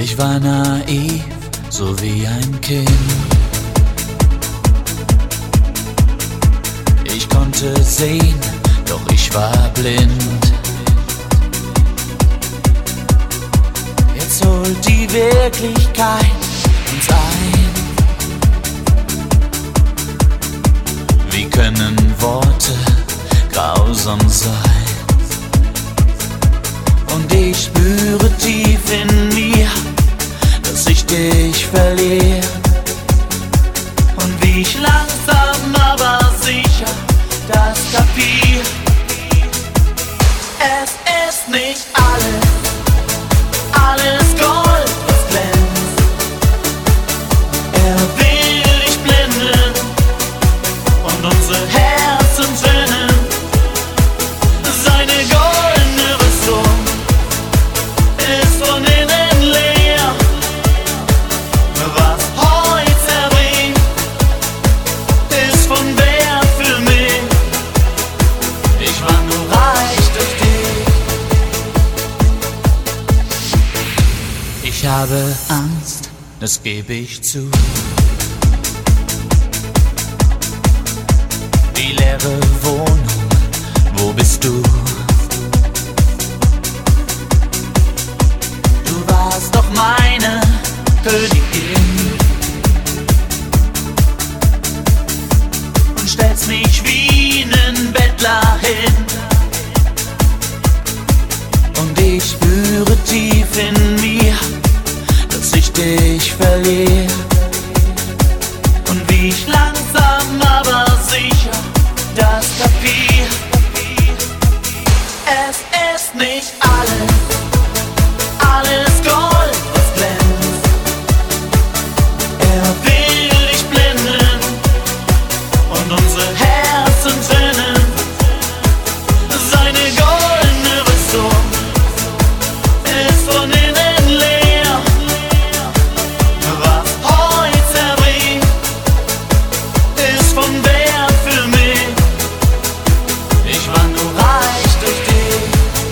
Ich war naiv, so wie ein Kind. Ich konnte sehen, doch ich war blind. Jetzt holt die Wirklichkeit uns ein. Wie können Worte grausam sein? Und ich spüre tief in mir, dass ich dich verliere. Und wie ich langsam, aber sicher das kapier. Es ist nicht alles Gold, was glänzt. Er will dich blenden und unsere Herzen trennen. Seine goldene Rüstung ist von innen leer. Was heute erbringt, ist von Wert für mich. Ich war nur reich durch dich. Ich habe Angst, das gebe ich zu. Die leere Wohnung, wo bist du? Du warst doch meine Königin und stellst mich wie nen Bettler hin. Und ich spüre tief in mir, dass ich dich verliere. Und wie ich langsam, aber sicher das kapier. Es ist nicht alles Gold, was glänzt. Er will dich blenden und unsere Herzen trennen. Seine goldene Rüstung ist von innen leer. Was heute erbringt, ist von Wert für mich. Ich war nur reich durch dich.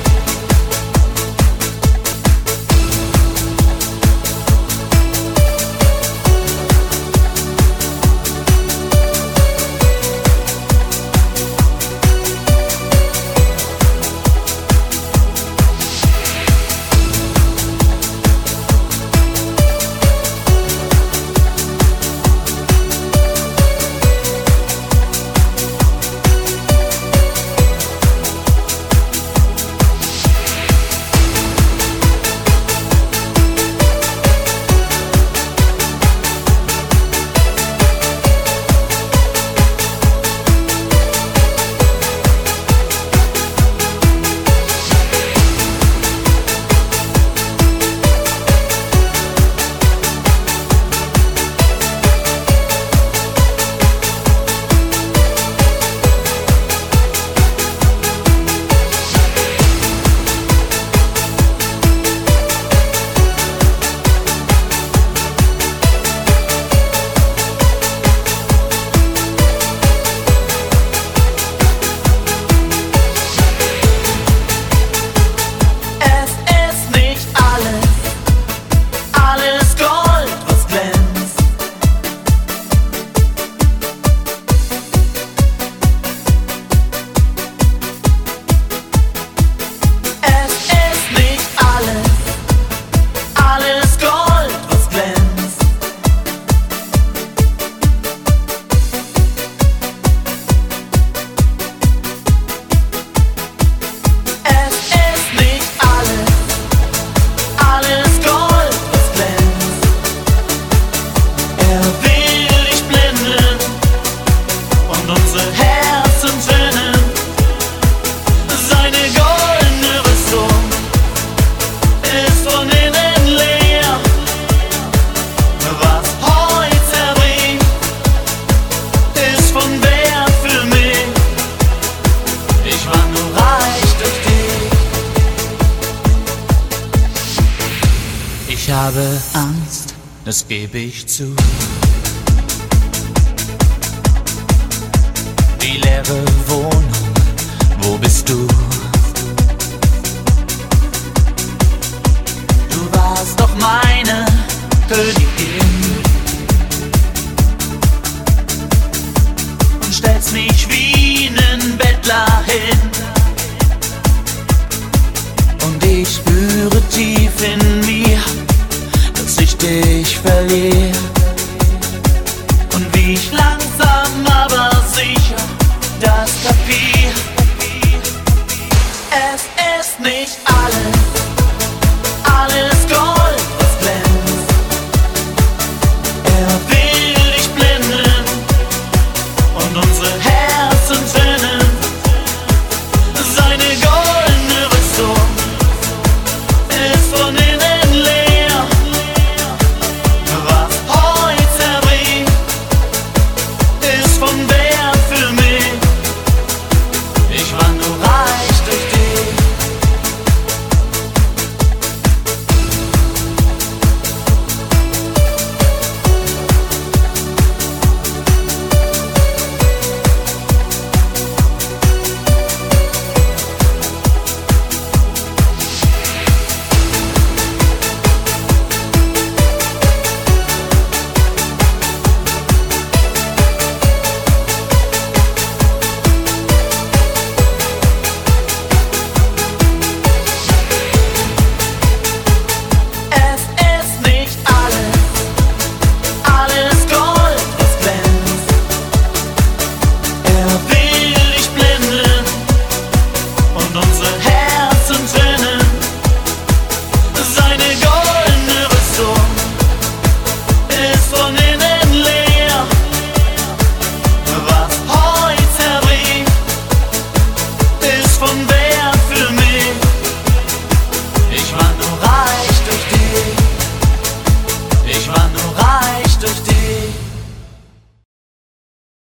Alles Gold, was glänzt. Es ist nicht alles Gold, was glänzt. Es ist nicht alles Gold, was glänzt. Er will dich blenden und unsere Herzen trennen. Seine goldene Rüstung ist von innen leer. Was heute erbringt, ist von Wert für mich. Ich war nur reich durch dich. Ich habe Angst, das gebe ich zu. Die leere Wohnung, wo bist du? Du warst warst doch meine Königin und stellst mich wie nen Bettler hin. Und ich spüre tief in